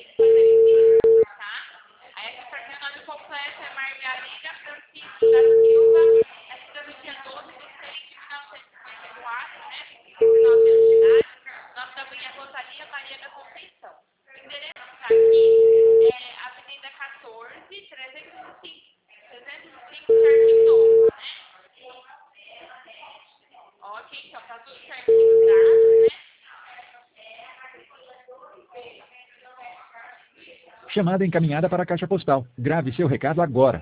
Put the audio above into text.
tem que fazer isso, tá? Aí aqui para meu nome completo é Margarida Francisco da Silva, nascida no dia 12 de 6 de 1954, né? 29 anos de idade. Nome da mãe é Rosalia Maria da Conceição. O endereço que está aqui é Avenida 14, 305 Jardim Novo, né? Ok, então tá tudo certinho os dados, né? Chamada encaminhada para a caixa postal. Grave seu recado agora.